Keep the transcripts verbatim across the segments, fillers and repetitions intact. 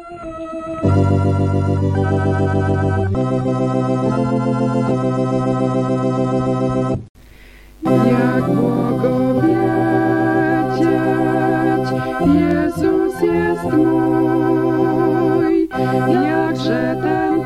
Jak błogo wiedzieć, Jezus jest mój, jakże ten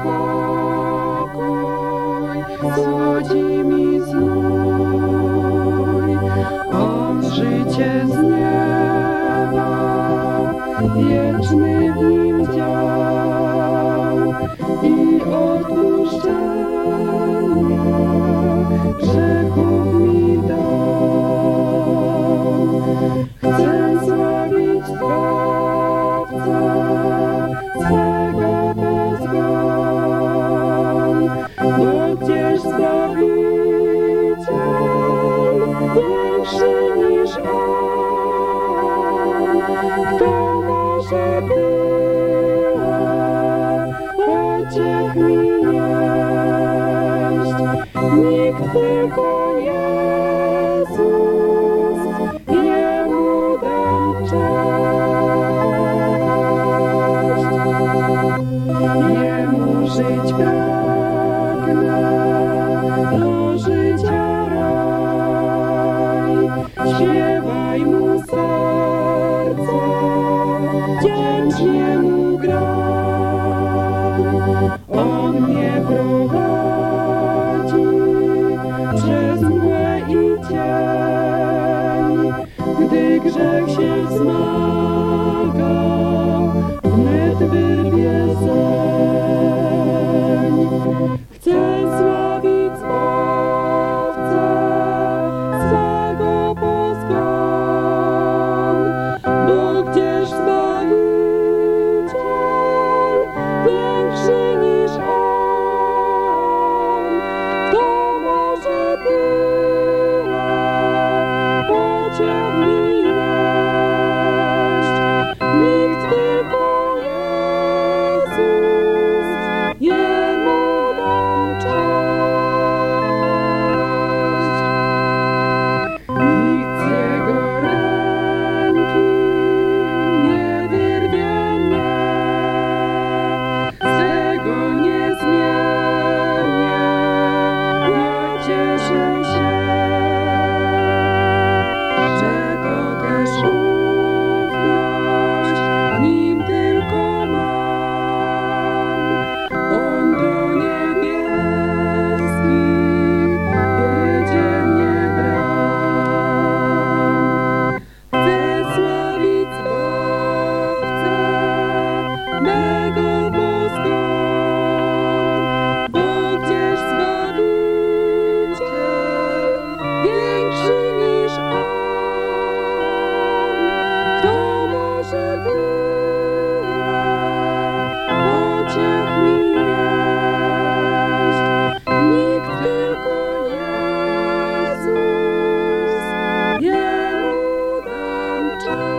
pokój słodzi mi znój. On życie z nieba, wieczny w nim dział i odpuszczenia grzechów mi dał. Chcę sławić Zbawcę swego pozgon, bo gdzież Zbawiciel większy niż On. Kto może tyle pociech mi nieść? Nikt, tylko Jezus, Jemu dam cześć. Jemu żyć pragnę, do życia raj. Śpiewaj Mu serce, wdzięcznie Mu graj. On mnie prowadzi przez mgłę i cień, gdy grzech się wzmaga, wnet wyrwie zeń. Chcę sławić Zbawcę swego pozgon, bo gdzież Zbawiciel większy niż On. Kto może tyle pociech mi nieść? Nikt, tylko Jezus, Jemu dam cześć. Nikt z Jego ręki nie wyrwie mnie, z tego niezmiennie ja cieszę się, że to też ufność Nim tylko mam. On do niebieskich wiedzie mnie bram. Chcę sławić Zbawcę mego pozgon, bo gdzież Zbawiciel większy niż On. Kto może tyle pociech mi nieść? Nikt, tylko Jezus, Jemu dam cześć.